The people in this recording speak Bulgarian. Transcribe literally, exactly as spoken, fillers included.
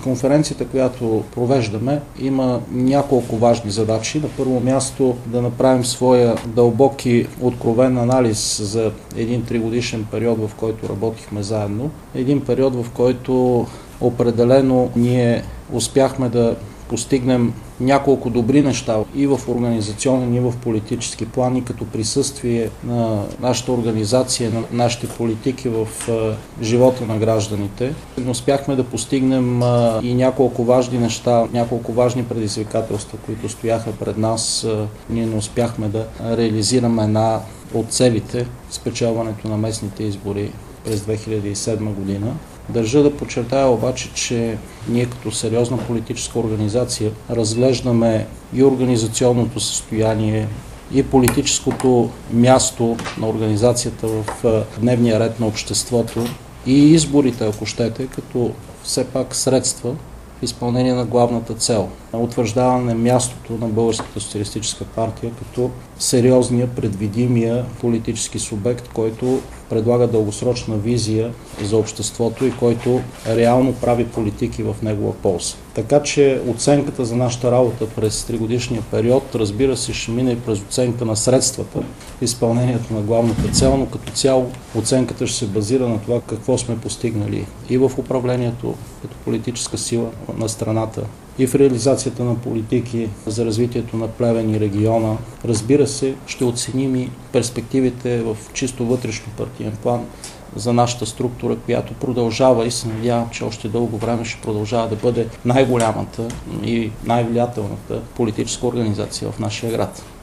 конференцията, която провеждаме, има няколко важни задачи. На първо място да направим своя дълбок и откровен анализ за един тригодишен период, в който работихме заедно. Един период, в който определено ние успяхме да постигнем няколко добри неща и в организационен, и в политически план, и като присъствие на нашата организация, на нашите политики в живота на гражданите. Но успяхме да постигнем и няколко важни неща, няколко важни предизвикателства, които стояха пред нас. Ние не успяхме да реализираме една от целите, спечелването на местните избори през две хиляди и седма година. Държа да подчертая обаче, че ние като сериозна политическа организация разглеждаме и организационното състояние, и политическото място на организацията в дневния ред на обществото, и изборите, ако щете, като все пак средства в изпълнение на главната цел – утвърждаване мястото на Българската социалистическа партия като сериозния, предвидимия политически субект, който предлага дългосрочна визия за обществото и който реално прави политики в негова полза. Така че оценката за нашата работа през тригодишния период, разбира се, ще мине и през оценка на средствата в изпълнението на главната цел, но като цяло оценката ще се базира на това какво сме постигнали и в управлението като политическа сила на страната, и в реализацията на политики за развитието на Плевен и региона. Разбира се, ще оценим и перспективите в чисто вътрешно партиен план за нашата структура, която продължава и се надявам, че още дълго време ще продължава да бъде най-голямата и най-влиятелната политическа организация в нашия град.